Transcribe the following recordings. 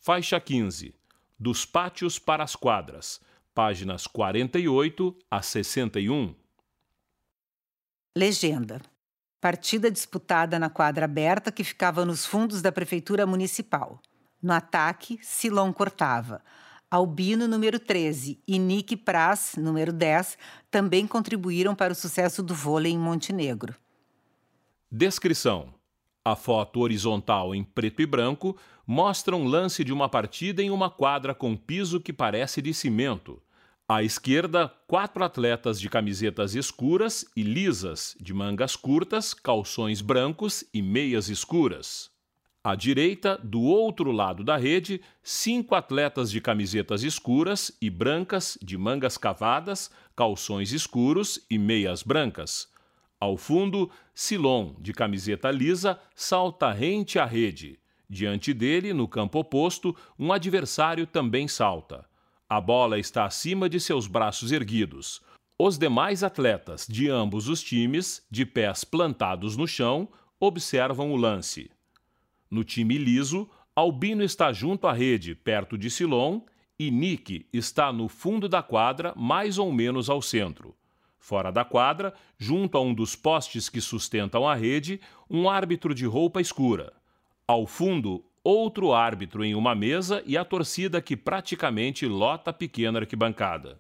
Faixa 15. Dos pátios para as quadras. Páginas 48 a 61. Legenda. Partida disputada na quadra aberta que ficava nos fundos da Prefeitura Municipal. No ataque, Silon cortava. Albino, número 13, e Nick Praz, número 10, também contribuíram para o sucesso do vôlei em Montenegro. Descrição. A foto horizontal em preto e branco mostra um lance de uma partida em uma quadra com piso que parece de cimento. À esquerda, 4 atletas de camisetas escuras e lisas, de mangas curtas, calções brancos e meias escuras. À direita, do outro lado da rede, 5 atletas de camisetas escuras e brancas, de mangas cavadas, calções escuros e meias brancas. Ao fundo, Silon, de camiseta lisa, salta rente à rede. Diante dele, no campo oposto, um adversário também salta. A bola está acima de seus braços erguidos. Os demais atletas de ambos os times, de pés plantados no chão, observam o lance. No time liso, Albino está junto à rede, perto de Silon, e Nick está no fundo da quadra, mais ou menos ao centro. Fora da quadra, junto a um dos postes que sustentam a rede, um árbitro de roupa escura. Ao fundo, outro árbitro em uma mesa e a torcida que praticamente lota a pequena arquibancada.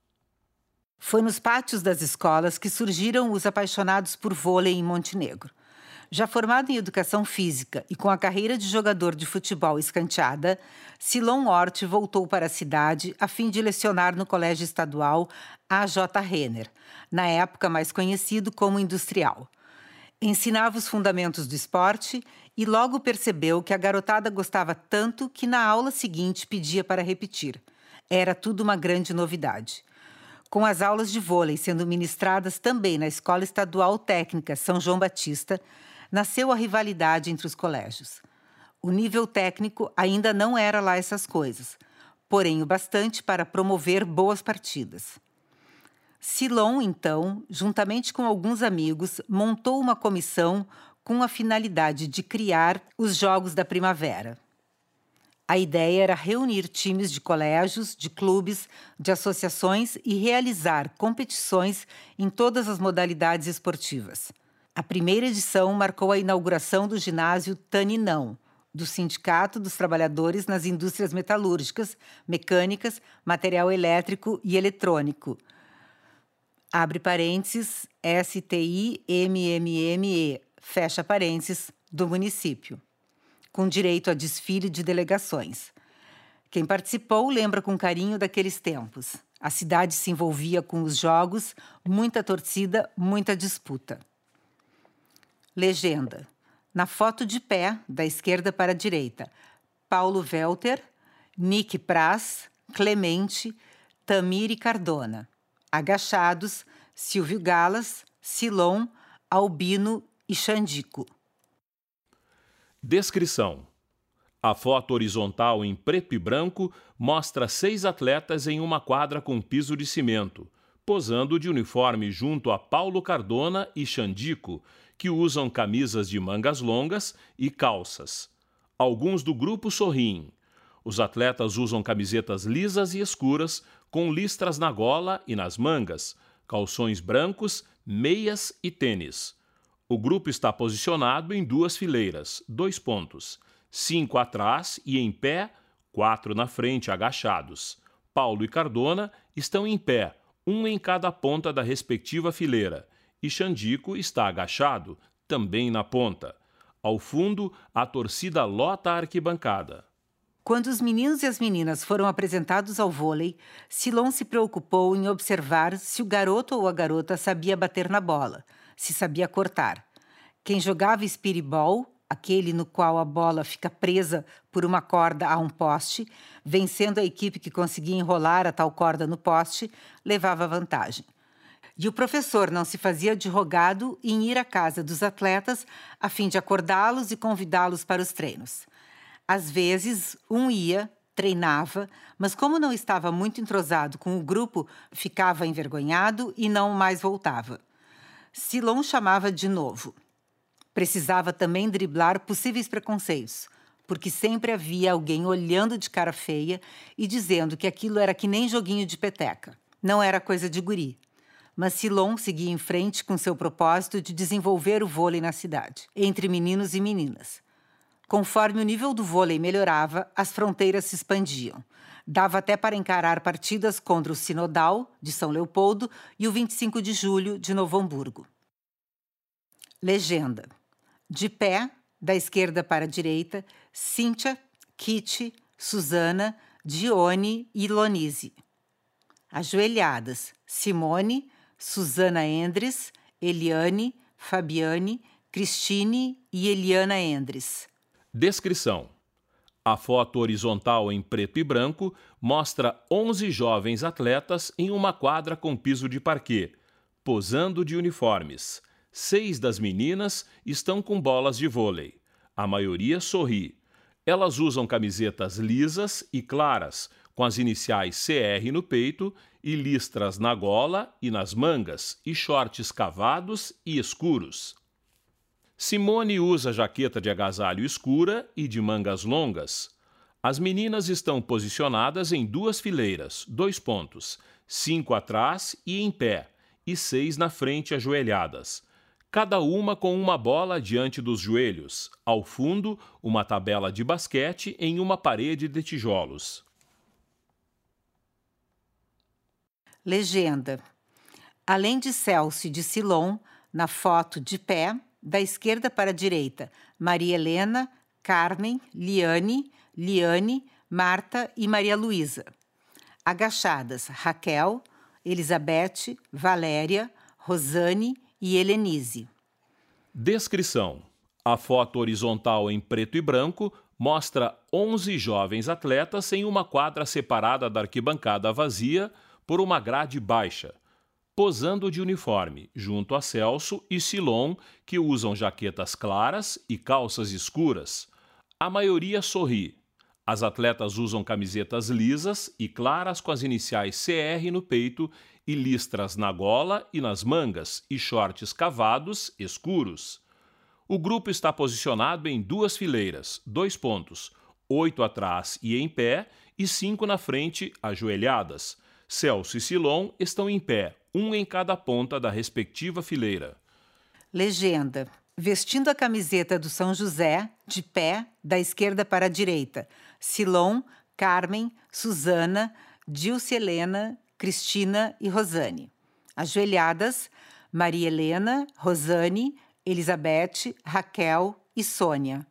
Foi nos pátios das escolas que surgiram os apaixonados por vôlei em Montenegro. Já formado em educação física e com a carreira de jogador de futebol escanteada, Silon Hort voltou para a cidade a fim de lecionar no Colégio Estadual A.J. Renner, na época mais conhecido como Industrial. Ensinava os fundamentos do esporte e logo percebeu que a garotada gostava tanto que na aula seguinte pedia para repetir. Era tudo uma grande novidade. Com as aulas de vôlei sendo ministradas também na Escola Estadual Técnica São João Batista, nasceu a rivalidade entre os colégios. O nível técnico ainda não era lá essas coisas, porém o bastante para promover boas partidas. Silon, então, juntamente com alguns amigos, montou uma comissão com a finalidade de criar os Jogos da Primavera. A ideia era reunir times de colégios, de clubes, de associações e realizar competições em todas as modalidades esportivas. A primeira edição marcou a inauguração do ginásio Taninão, do Sindicato dos Trabalhadores nas Indústrias Metalúrgicas, Mecânicas, Material Elétrico e Eletrônico. Abre parênteses, STIMMME, fecha parênteses, do município, com direito a desfile de delegações. Quem participou lembra com carinho daqueles tempos. A cidade se envolvia com os jogos, muita torcida, muita disputa. Legenda. Na foto de pé, da esquerda para a direita, Paulo Welter, Nick Praz, Clemente, Tamir e Cardona. Agachados, Silvio Galas, Silon, Albino e Xandico. Descrição. A foto horizontal em preto e branco mostra 6 atletas em uma quadra com piso de cimento, posando de uniforme junto a Paulo Cardona e Xandico, que usam camisas de mangas longas e calças. Alguns do grupo sorriem. Os atletas usam camisetas lisas e escuras, com listras na gola e nas mangas, calções brancos, meias e tênis. O grupo está posicionado em 2 fileiras, 2 pontos, 5 atrás e em pé, 4 na frente agachados. Paulo e Cardona estão em pé, um em cada ponta da respectiva fileira, e Xandico está agachado, também na ponta. Ao fundo, a torcida lota a arquibancada. Quando os meninos e as meninas foram apresentados ao vôlei, Silon se preocupou em observar se o garoto ou a garota sabia bater na bola, se sabia cortar. Quem jogava espiribol, aquele no qual a bola fica presa por uma corda a um poste, vencendo a equipe que conseguia enrolar a tal corda no poste, levava vantagem. E o professor não se fazia de rogado em ir à casa dos atletas a fim de acordá-los e convidá-los para os treinos. Às vezes, um ia, treinava, mas como não estava muito entrosado com o grupo, ficava envergonhado e não mais voltava. Silon chamava de novo. Precisava também driblar possíveis preconceitos. porque sempre havia alguém olhando de cara feia e dizendo que aquilo era que nem joguinho de peteca. Não era coisa de guri. Mas Silon seguia em frente com seu propósito de desenvolver o vôlei na cidade, entre meninos e meninas. Conforme o nível do vôlei melhorava, as fronteiras se expandiam. Dava até para encarar partidas contra o Sinodal, de São Leopoldo, e o 25 de Julho, de Novo Hamburgo. Legenda. De pé, da esquerda para a direita, Cíntia, Kitty, Susana, Dione e Lonise. Ajoelhadas, Simone, Susana Endres, Eliane, Fabiane, Cristine e Eliana Endres. Descrição. A foto horizontal em preto e branco mostra 11 jovens atletas em uma quadra com piso de parquet, posando de uniformes. 6 das meninas estão com bolas de vôlei. A maioria sorri. Elas usam camisetas lisas e claras, com as iniciais CR no peito e listras na gola e nas mangas, e shorts cavados e escuros. Simone usa jaqueta de agasalho escura e de mangas longas. As meninas estão posicionadas em 2 fileiras, 2 pontos, 5 atrás e em pé, e 6 na frente ajoelhadas. Cada uma com uma bola diante dos joelhos. Ao fundo, uma tabela de basquete em uma parede de tijolos. Legenda. Além de Celso e de Silon, na foto de pé, da esquerda para a direita, Maria Helena, Carmen, Liane, Marta e Maria Luísa. Agachadas, Raquel, Elizabeth, Valéria, Rosane e Helenise. Descrição. A foto horizontal em preto e branco mostra 11 jovens atletas em uma quadra separada da arquibancada vazia por uma grade baixa, posando de uniforme, junto a Celso e Silon, que usam jaquetas claras e calças escuras. A maioria sorri. As atletas usam camisetas lisas e claras com as iniciais CR no peito e listras na gola e nas mangas, e shorts cavados, escuros. O grupo está posicionado em 2 fileiras, 2 pontos, 8 atrás e em pé, e 5 na frente, ajoelhadas. Celso e Silon estão em pé, um em cada ponta da respectiva fileira. Legenda. Vestindo a camiseta do São José, de pé, da esquerda para a direita, Silon, Carmen, Susana, Dilce Helena, Cristina e Rosane. Ajoelhadas, Maria Helena, Rosane, Elizabeth, Raquel e Sônia.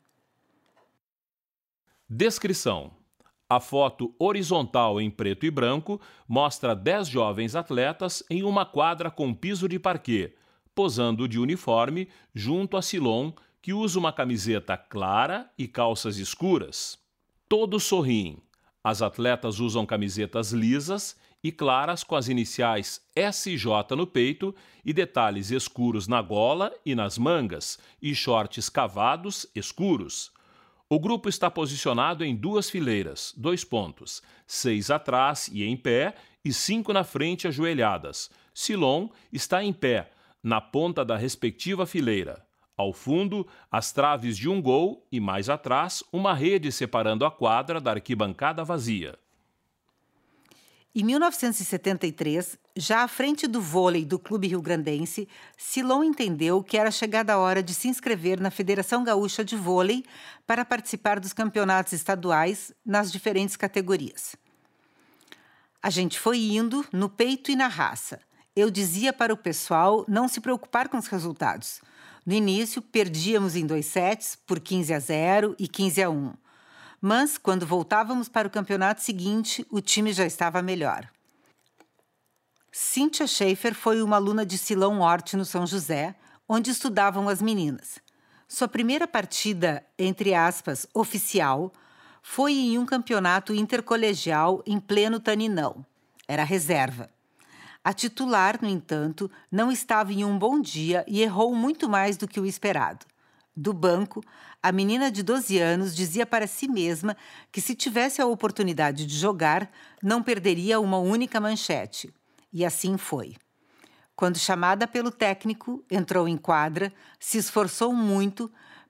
Descrição. A foto horizontal em preto e branco mostra 10 jovens atletas em uma quadra com piso de parquet, posando de uniforme junto a Silon, que usa uma camiseta clara e calças escuras. Todos sorriem. As atletas usam camisetas lisas e claras com as iniciais SJ no peito e detalhes escuros na gola e nas mangas, e shorts cavados escuros. O grupo está posicionado em 2 fileiras, 2 pontos, 6 atrás e em pé, e 5 na frente ajoelhadas. Silon está em pé, na ponta da respectiva fileira. Ao fundo, as traves de um gol e, mais atrás, uma rede separando a quadra da arquibancada vazia. Em 1973, já à frente do vôlei do Clube Rio-Grandense, Silon entendeu que era chegada a hora de se inscrever na Federação Gaúcha de Vôlei para participar dos campeonatos estaduais nas diferentes categorias. A gente foi indo no peito e na raça. Eu dizia para o pessoal não se preocupar com os resultados. No início, perdíamos em 2 sets por 15-0 e 15-1. Mas, quando voltávamos para o campeonato seguinte, o time já estava melhor. Cíntia Schaefer foi uma aluna de Silon Hort no São José, onde estudavam as meninas. Sua primeira partida, entre aspas, oficial, foi em um campeonato intercolegial em pleno Taninão. Era reserva. A titular, no entanto, não estava em um bom dia e errou muito mais do que o esperado. Do banco, a menina de 12 anos dizia para si mesma que, se tivesse a oportunidade de jogar, não perderia uma única manchete. E assim foi. Quando chamada pelo técnico, entrou em quadra, se esforçou muito,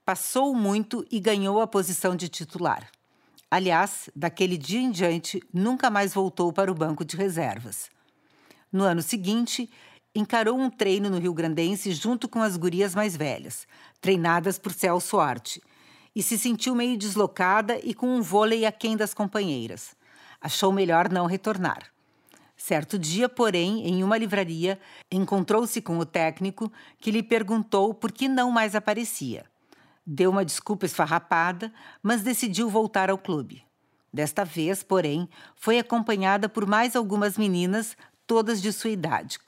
passou muito e ganhou a posição de titular. Aliás, daquele dia em diante, nunca mais voltou para o banco de reservas. No ano seguinte, encarou um treino no Rio-Grandense junto com as gurias mais velhas, treinadas por Celso Orti, e se sentiu meio deslocada e com um vôlei aquém das companheiras. Achou melhor não retornar. Certo dia, porém, em uma livraria, encontrou-se com o técnico que lhe perguntou por que não mais aparecia. Deu uma desculpa esfarrapada, mas decidiu voltar ao clube. Desta vez, porém, foi acompanhada por mais algumas meninas, todas de sua idade.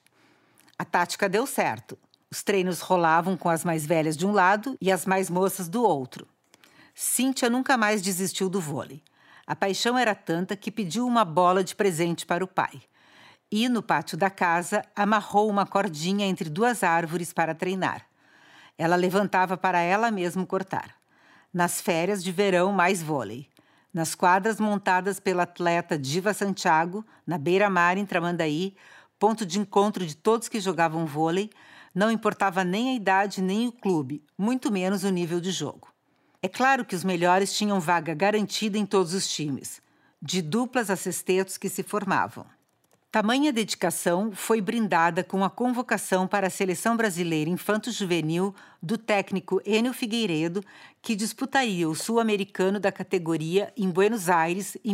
A tática deu certo. Os treinos rolavam com as mais velhas de um lado e as mais moças do outro. Cíntia nunca mais desistiu do vôlei. A paixão era tanta que pediu uma bola de presente para o pai. E, no pátio da casa, amarrou uma cordinha entre duas árvores para treinar. Ela levantava para ela mesma cortar. Nas férias de verão, mais vôlei. Nas quadras montadas pela atleta Diva Santiago, na beira-mar em Tramandaí, ponto de encontro de todos que jogavam vôlei, não importava nem a idade nem o clube, muito menos o nível de jogo. É claro que os melhores tinham vaga garantida em todos os times, de duplas a sextetos que se formavam. Tamanha dedicação foi brindada com a convocação para a Seleção Brasileira Infanto-Juvenil do técnico Enio Figueiredo, que disputaria o sul-americano da categoria em Buenos Aires em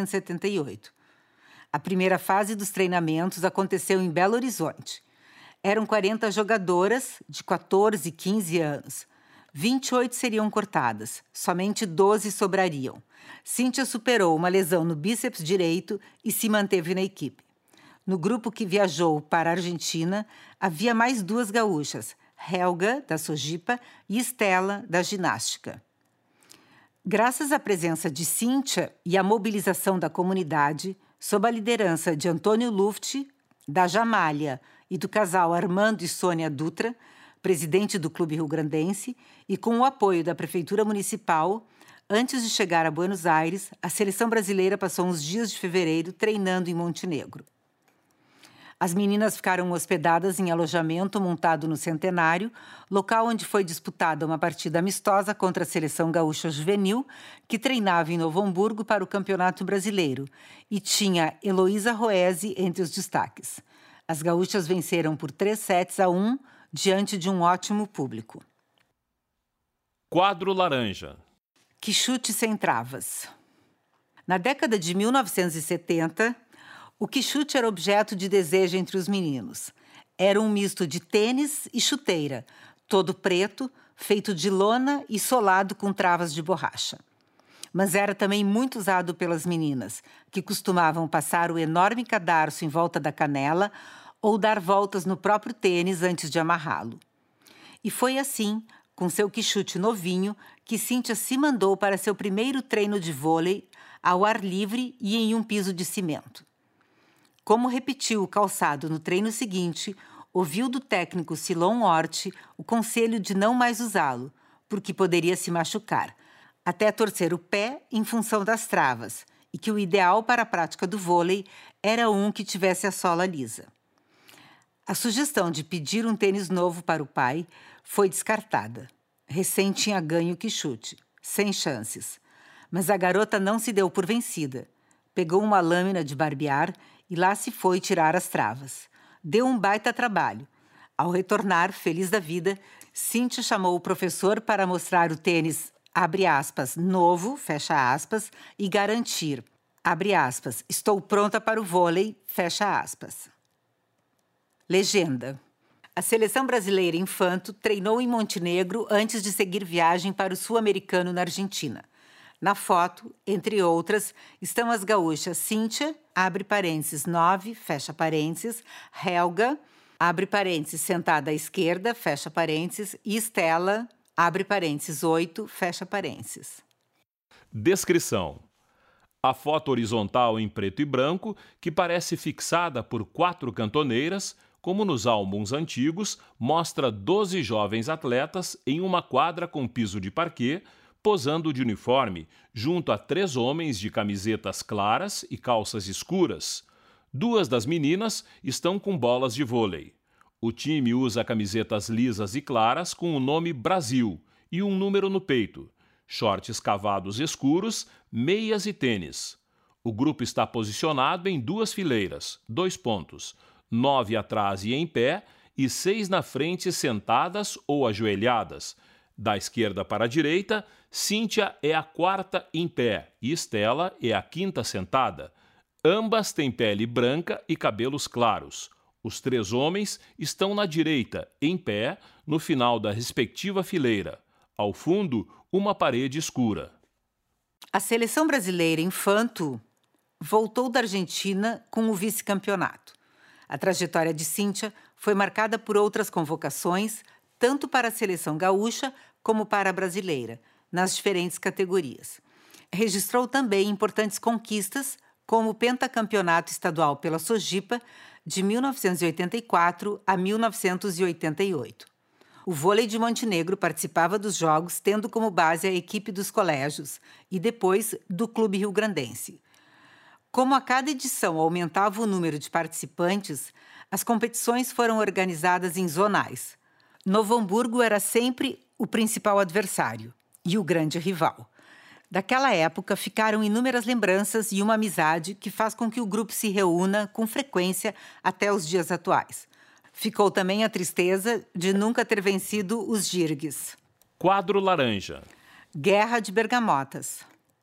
1978. A primeira fase dos treinamentos aconteceu em Belo Horizonte. Eram 40 jogadoras de 14 e 15 anos. 28 seriam cortadas, somente 12 sobrariam. Cíntia superou uma lesão no bíceps direito e se manteve na equipe. No grupo que viajou para a Argentina, havia mais duas gaúchas, Helga, da Sojipa, e Estela, da ginástica. Graças à presença de Cíntia e à mobilização da comunidade, sob a liderança de Antônio Luft, da Jamália e do casal Armando e Sônia Dutra, presidente do Clube Rio-Grandense, e com o apoio da Prefeitura Municipal, antes de chegar a Buenos Aires, a seleção brasileira passou uns dias de fevereiro treinando em Montenegro. As meninas ficaram hospedadas em alojamento montado no Centenário, local onde foi disputada uma partida amistosa contra a seleção gaúcha juvenil, que treinava em Novo Hamburgo para o Campeonato Brasileiro, e tinha Heloísa Roese entre os destaques. As gaúchas venceram por 3-1 diante de um ótimo público. Quadro laranja. Quixote sem travas. Na década de 1970, o quixote era objeto de desejo entre os meninos. Era um misto de tênis e chuteira, todo preto, feito de lona e solado com travas de borracha. Mas era também muito usado pelas meninas, que costumavam passar o enorme cadarço em volta da canela ou dar voltas no próprio tênis antes de amarrá-lo. E foi assim, com seu quixote novinho, que Cíntia se mandou para seu primeiro treino de vôlei ao ar livre e em um piso de cimento. Como repetiu o calçado no treino seguinte, ouviu do técnico Silon Orti o conselho de não mais usá-lo, porque poderia se machucar, até torcer o pé em função das travas, e que o ideal para a prática do vôlei era um que tivesse a sola lisa. A sugestão de pedir um tênis novo para o pai foi descartada. Recém tinha ganho o quixote, sem chances. Mas a garota não se deu por vencida. Pegou uma lâmina de barbear e lá se foi tirar as travas. Deu um baita trabalho. Ao retornar, feliz da vida, Cíntia chamou o professor para mostrar o tênis, abre aspas, novo, fecha aspas, e garantir, abre aspas, estou pronta para o vôlei, fecha aspas. Legenda. A seleção brasileira infanto treinou em Montenegro antes de seguir viagem para o sul-americano na Argentina. Na foto, entre outras, estão as gaúchas Cíntia, abre parênteses 9, fecha parênteses, Helga, abre parênteses sentada à esquerda, fecha parênteses, e Estela, abre parênteses 8, fecha parênteses. Descrição. A foto horizontal em preto e branco, que parece fixada por 4 cantoneiras, como nos álbuns antigos, mostra 12 jovens atletas em uma quadra com piso de parquet, posando de uniforme, junto a 3 homens de camisetas claras e calças escuras. 2 das meninas estão com bolas de vôlei. O time usa camisetas lisas e claras com o nome Brasil e um número no peito, shorts cavados escuros, meias e tênis. O grupo está posicionado em 2 fileiras, 2 pontos, 9 atrás e em pé, e 6 na frente sentadas ou ajoelhadas. Da esquerda para a direita, Cíntia é a 4ª em pé e Estela é a 5ª sentada. Ambas têm pele branca e cabelos claros. Os 3 homens estão na direita, em pé, no final da respectiva fileira. Ao fundo, uma parede escura. A seleção brasileira infanto voltou da Argentina com o vice-campeonato. A trajetória de Cíntia foi marcada por outras convocações, tanto para a seleção gaúcha como para a brasileira, nas diferentes categorias. Registrou também importantes conquistas, como o pentacampeonato estadual pela Sojipa, de 1984 a 1988. O vôlei de Montenegro participava dos jogos, tendo como base a equipe dos colégios e depois do Clube Rio-Grandense. Como a cada edição aumentava o número de participantes, as competições foram organizadas em zonais. Novo Hamburgo era sempre o principal adversário e o grande rival. Daquela época ficaram inúmeras lembranças e uma amizade que faz com que o grupo se reúna com frequência até os dias atuais. Ficou também a tristeza de nunca ter vencido os Jirgues. Quadro laranja. Guerra de Bergamotas.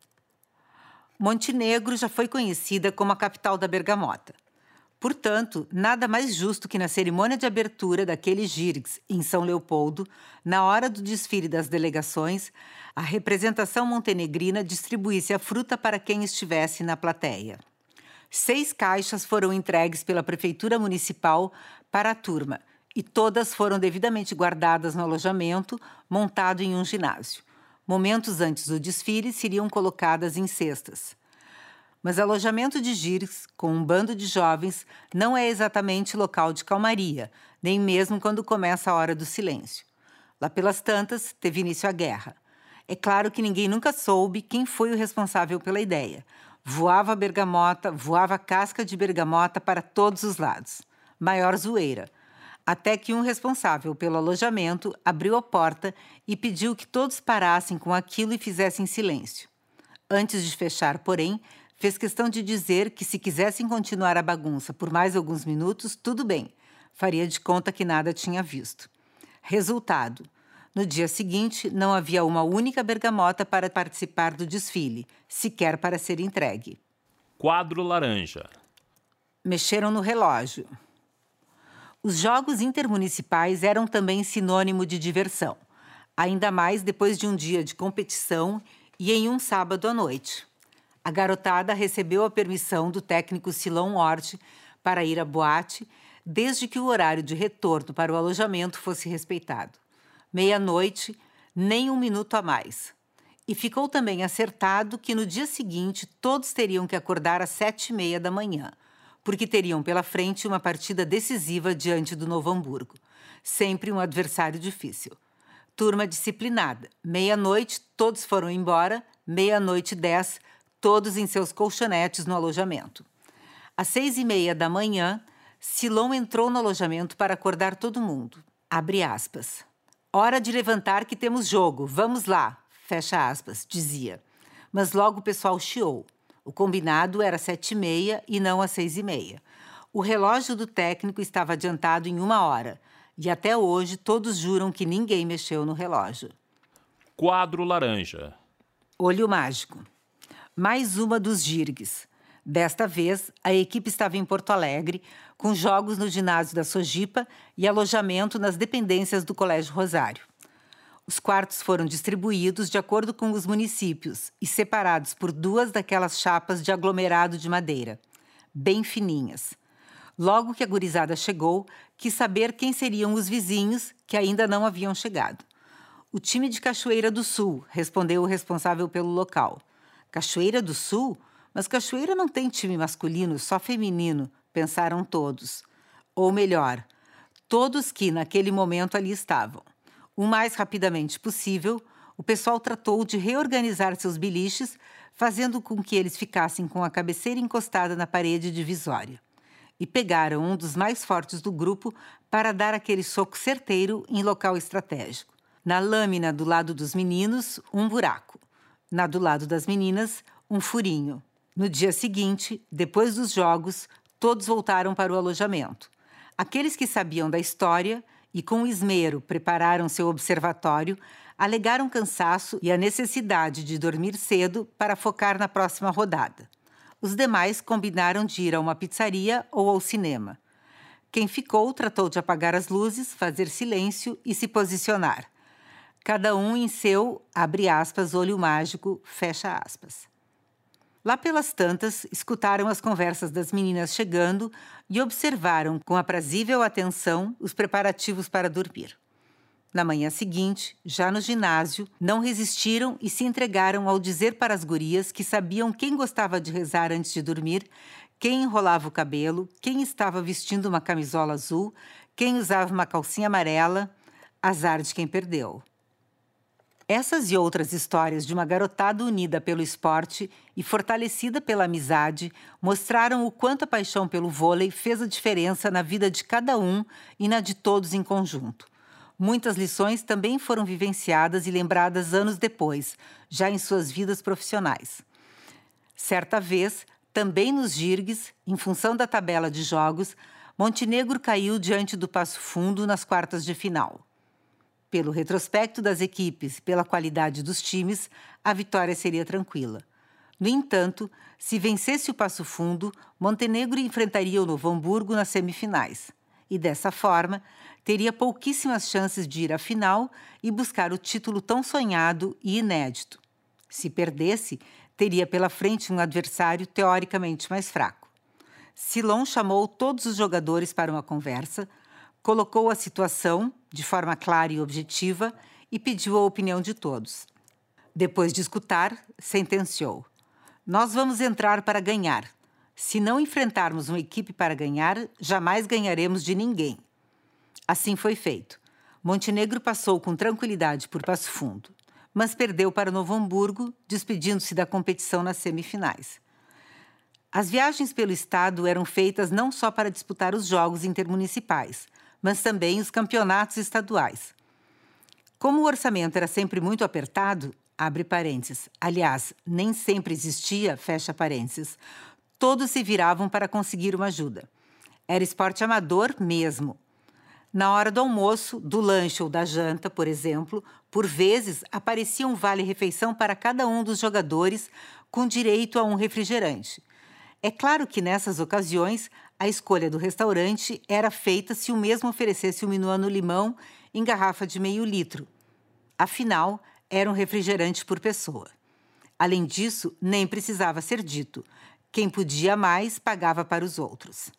Montenegro já foi conhecida como a capital da bergamota. Portanto, nada mais justo que na cerimônia de abertura daqueles Jirgues, em São Leopoldo, na hora do desfile das delegações, a representação montenegrina distribuísse a fruta para quem estivesse na plateia. 6 caixas foram entregues pela Prefeitura Municipal para a turma e todas foram devidamente guardadas no alojamento, montado em um ginásio. Momentos antes do desfile, seriam colocadas em cestas. Mas alojamento de Jirgues, com um bando de jovens, não é exatamente local de calmaria, nem mesmo quando começa a hora do silêncio. Lá pelas tantas, teve início a guerra. É claro que ninguém nunca soube quem foi o responsável pela ideia. Voava bergamota, voava casca de bergamota para todos os lados. Maior zoeira. Até que um responsável pelo alojamento abriu a porta e pediu que todos parassem com aquilo e fizessem silêncio. Antes de fechar, porém, fez questão de dizer que se quisessem continuar a bagunça por mais alguns minutos, tudo bem. Faria de conta que nada tinha visto. Resultado: no dia seguinte, não havia uma única bergamota para participar do desfile, sequer para ser entregue. Quadro laranja. Mexeram no relógio. Os jogos intermunicipais eram também sinônimo de diversão, ainda mais depois de um dia de competição e em um sábado à noite. A garotada recebeu a permissão do técnico Silão Hort para ir à boate, desde que o horário de retorno para o alojamento fosse respeitado. Meia-noite, nem um minuto a mais. E ficou também acertado que no dia seguinte todos teriam que acordar às 7h30 da manhã, porque teriam pela frente uma partida decisiva diante do Novo Hamburgo. Sempre um adversário difícil. Turma disciplinada. Meia-noite, todos foram embora. 00:10, todos em seus colchonetes no alojamento. Às 6h30 da manhã, Silon entrou no alojamento para acordar todo mundo. Abre aspas. Hora de levantar que temos jogo, vamos lá, fecha aspas, dizia. Mas logo o pessoal chiou. O combinado era 7h30 e não às 6h30. O relógio do técnico estava adiantado em 1 hora. E até hoje todos juram que ninguém mexeu no relógio. Quadro laranja. Olho mágico. Mais uma dos Jirgues. Desta vez, a equipe estava em Porto Alegre, com jogos no ginásio da Sojipa e alojamento nas dependências do Colégio Rosário. Os quartos foram distribuídos de acordo com os municípios e separados por 2 daquelas chapas de aglomerado de madeira, bem fininhas. Logo que a gurizada chegou, quis saber quem seriam os vizinhos que ainda não haviam chegado. O time de Cachoeira do Sul, respondeu o responsável pelo local. Cachoeira do Sul? Mas Cachoeira não tem time masculino, só feminino, pensaram todos. Ou melhor, todos que naquele momento ali estavam. O mais rapidamente possível, o pessoal tratou de reorganizar seus biliches, fazendo com que eles ficassem com a cabeceira encostada na parede divisória. E pegaram um dos mais fortes do grupo para dar aquele soco certeiro em local estratégico. Na lâmina do lado dos meninos, um buraco. Na do lado das meninas, um furinho. No dia seguinte, depois dos jogos, todos voltaram para o alojamento. Aqueles que sabiam da história e, com esmero, prepararam seu observatório, alegaram cansaço e a necessidade de dormir cedo para focar na próxima rodada. Os demais combinaram de ir a uma pizzaria ou ao cinema. Quem ficou tratou de apagar as luzes, fazer silêncio e se posicionar. Cada um em seu, abre aspas, olho mágico, fecha aspas. Lá pelas tantas, escutaram as conversas das meninas chegando e observaram com aprazível atenção os preparativos para dormir. Na manhã seguinte, já no ginásio, não resistiram e se entregaram ao dizer para as gurias que sabiam quem gostava de rezar antes de dormir, quem enrolava o cabelo, quem estava vestindo uma camisola azul, quem usava uma calcinha amarela, azar de quem perdeu. Essas e outras histórias de uma garotada unida pelo esporte e fortalecida pela amizade mostraram o quanto a paixão pelo vôlei fez a diferença na vida de cada um e na de todos em conjunto. Muitas lições também foram vivenciadas e lembradas anos depois, já em suas vidas profissionais. Certa vez, também nos Jirgues, em função da tabela de jogos, Montenegro caiu diante do Passo Fundo nas quartas de final. Pelo retrospecto das equipes e pela qualidade dos times, a vitória seria tranquila. No entanto, se vencesse o Passo Fundo, Montenegro enfrentaria o Novo Hamburgo nas semifinais. E dessa forma, teria pouquíssimas chances de ir à final e buscar o título tão sonhado e inédito. Se perdesse, teria pela frente um adversário teoricamente mais fraco. Silon chamou todos os jogadores para uma conversa, colocou a situação de forma clara e objetiva e pediu a opinião de todos. Depois de escutar, sentenciou: "Nós vamos entrar para ganhar. Se não enfrentarmos uma equipe para ganhar, jamais ganharemos de ninguém." Assim foi feito. Montenegro passou com tranquilidade por Passo Fundo, mas perdeu para Novo Hamburgo, despedindo-se da competição nas semifinais. As viagens pelo estado eram feitas não só para disputar os jogos intermunicipais, mas também os campeonatos estaduais. Como o orçamento era sempre muito apertado, abre parênteses, aliás, nem sempre existia, fecha parênteses, todos se viravam para conseguir uma ajuda. Era esporte amador mesmo. Na hora do almoço, do lanche ou da janta, por exemplo, por vezes aparecia um vale-refeição para cada um dos jogadores, com direito a um refrigerante. É claro que nessas ocasiões, a escolha do restaurante era feita se o mesmo oferecesse o Minuano Limão em garrafa de meio litro. Afinal, era um refrigerante por pessoa. Além disso, nem precisava ser dito: quem podia mais pagava para os outros.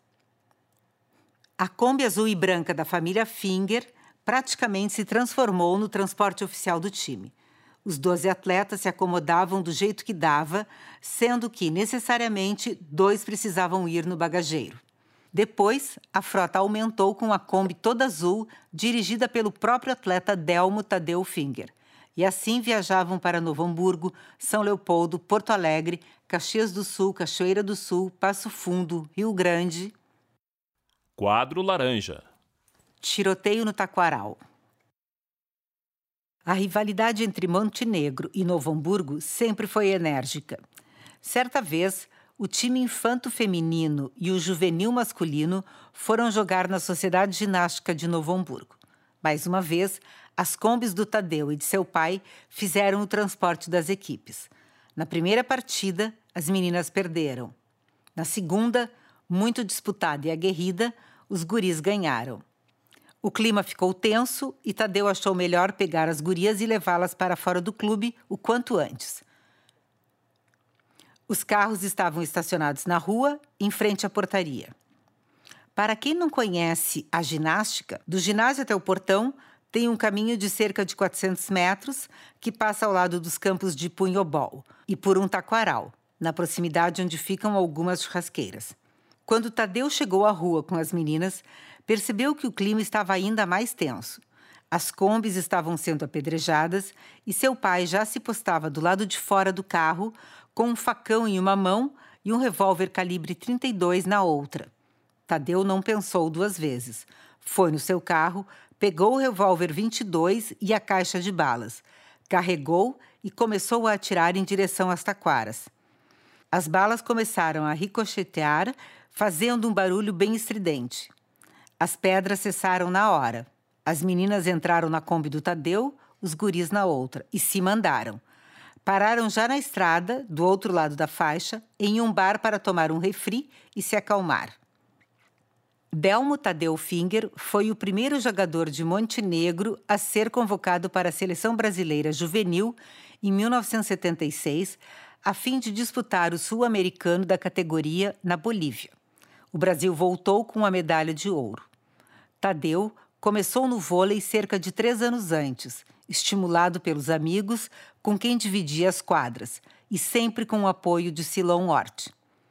A Kombi azul e branca da família Finger praticamente se transformou no transporte oficial do time. Os 12 atletas se acomodavam do jeito que dava, sendo que, necessariamente, 2 precisavam ir no bagageiro. Depois, a frota aumentou com a Kombi toda azul, dirigida pelo próprio atleta Delmo Tadeu Finger. E assim viajavam para Novo Hamburgo, São Leopoldo, Porto Alegre, Caxias do Sul, Cachoeira do Sul, Passo Fundo, Rio Grande. Quadro laranja. Tiroteio no Taquaral. A rivalidade entre Montenegro e Novo Hamburgo sempre foi enérgica. Certa vez, o time infanto feminino e o juvenil masculino foram jogar na Sociedade Ginástica de Novo Hamburgo. Mais uma vez, as Kombis do Tadeu e de seu pai fizeram o transporte das equipes. Na primeira partida, as meninas perderam. Na segunda, muito disputada e aguerrida, os guris ganharam. O clima ficou tenso e Tadeu achou melhor pegar as gurias e levá-las para fora do clube o quanto antes. Os carros estavam estacionados na rua, em frente à portaria. Para quem não conhece a ginástica, do ginásio até o portão tem um caminho de cerca de 400 metros que passa ao lado dos campos de punhobol e por um taquaral, na proximidade onde ficam algumas churrasqueiras. Quando Tadeu chegou à rua com as meninas, percebeu que o clima estava ainda mais tenso. As Kombis estavam sendo apedrejadas e seu pai já se postava do lado de fora do carro com um facão em uma mão e um revólver calibre 32 na outra. Tadeu não pensou 2 vezes. Foi no seu carro, Pegou o revólver 22 e a caixa de balas, carregou e começou a atirar em direção às taquaras. As balas começaram a ricochetear, fazendo um barulho bem estridente. As pedras cessaram na hora. As meninas entraram na Kombi do Tadeu, os guris na outra, e se mandaram. Pararam já na estrada, do outro lado da faixa, em um bar para tomar um refri e se acalmar. Delmo Tadeu Finger foi o primeiro jogador de Montenegro a ser convocado para a Seleção Brasileira Juvenil em 1976, a fim de disputar o Sul-Americano da categoria na Bolívia. O Brasil voltou com a medalha de ouro. Tadeu começou no vôlei cerca de 3 anos antes, estimulado pelos amigos com quem dividia as quadras, e sempre com o apoio de Silon Hort.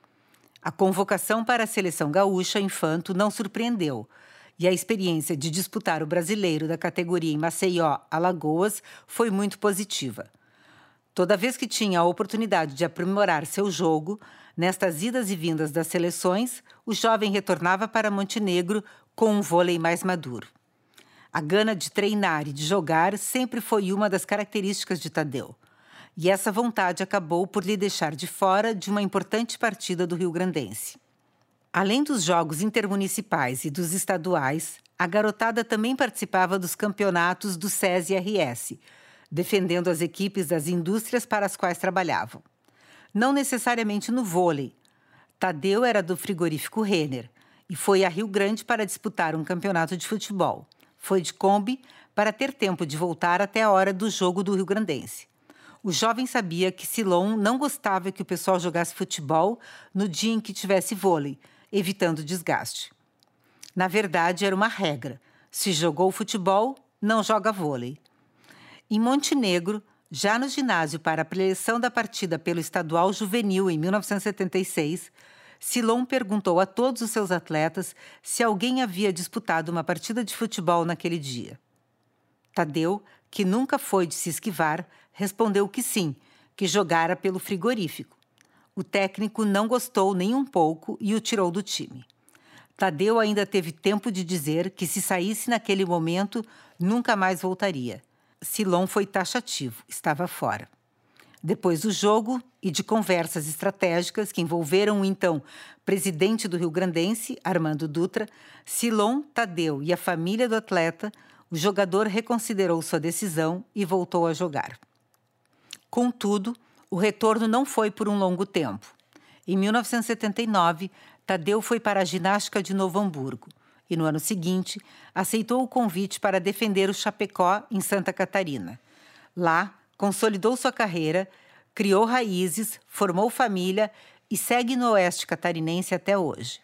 A convocação para a seleção gaúcha infanto não surpreendeu, e a experiência de disputar o brasileiro da categoria em Maceió, Alagoas, foi muito positiva. Toda vez que tinha a oportunidade de aprimorar seu jogo, nestas idas e vindas das seleções, o jovem retornava para Montenegro com um vôlei mais maduro. A gana de treinar e de jogar sempre foi uma das características de Tadeu. E essa vontade acabou por lhe deixar de fora de uma importante partida do rio-grandense. Além dos jogos intermunicipais e dos estaduais, a garotada também participava dos campeonatos do SESI-RS, defendendo as equipes das indústrias para as quais trabalhavam. Não necessariamente no vôlei. Tadeu era do frigorífico Renner e foi a Rio Grande para disputar um campeonato de futebol. Foi de Kombi para ter tempo de voltar até a hora do jogo do rio-grandense. O jovem sabia que Silon não gostava que o pessoal jogasse futebol no dia em que tivesse vôlei, evitando desgaste. Na verdade, era uma regra. Se jogou futebol, não joga vôlei. Em Montenegro, já no ginásio para a preleção da partida pelo Estadual Juvenil em 1976, Silon perguntou a todos os seus atletas se alguém havia disputado uma partida de futebol naquele dia. Tadeu, que nunca foi de se esquivar, respondeu que sim, que jogara pelo frigorífico. O técnico não gostou nem um pouco e o tirou do time. Tadeu ainda teve tempo de dizer que se saísse naquele momento, nunca mais voltaria. Silon foi taxativo, estava fora. Depois do jogo e de conversas estratégicas que envolveram o então presidente do rio-grandense, Armando Dutra, Silon, Tadeu e a família do atleta, o jogador reconsiderou sua decisão e voltou a jogar. Contudo, o retorno não foi por um longo tempo. Em 1979, Tadeu foi para a ginástica de Novo Hamburgo e, no ano seguinte, aceitou o convite para defender o Chapecó em Santa Catarina. Lá, consolidou sua carreira, criou raízes, formou família e segue no oeste catarinense até hoje.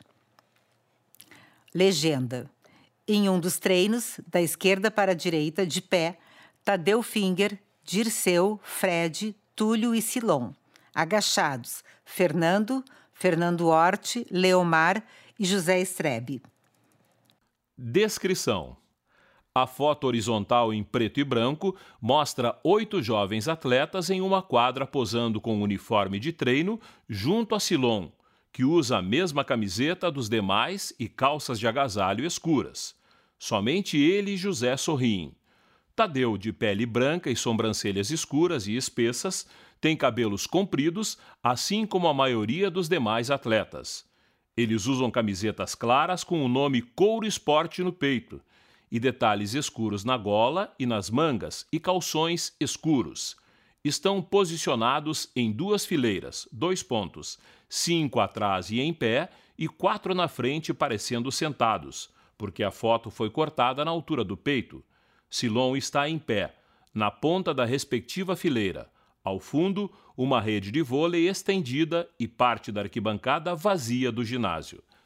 Legenda. Em um dos treinos, da esquerda para a direita, de pé, Tadeu Finger, Dirceu, Fred, Túlio e Silon. Agachados, Fernando Hort, Leomar e José Strebe. Descrição. A foto horizontal em preto e branco mostra 8 jovens atletas em uma quadra posando com um uniforme de treino junto a Silon, que usa a mesma camiseta dos demais e calças de agasalho escuras. Somente ele e José sorriem. Tadeu, de pele branca e sobrancelhas escuras e espessas, tem cabelos compridos, assim como a maioria dos demais atletas. Eles usam camisetas claras com o nome Couro Esporte no peito, e detalhes escuros na gola e nas mangas e calções escuros. Estão posicionados em 2 fileiras, 2 pontos, 5 atrás e em pé e 4 na frente parecendo sentados, porque a foto foi cortada na altura do peito. Silon está em pé, na ponta da respectiva fileira. Ao fundo, uma rede de vôlei estendida e parte da arquibancada vazia do ginásio.